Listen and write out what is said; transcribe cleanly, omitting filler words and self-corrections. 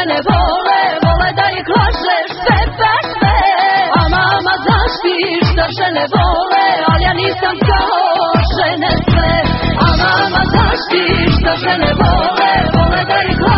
žene vole, vole da ih lažeš sve pa sve. A mama znaš ti šta žene vole, al ja nisam kao žene sve. A mama znaš ti šta žene vole, vole da ih lažeš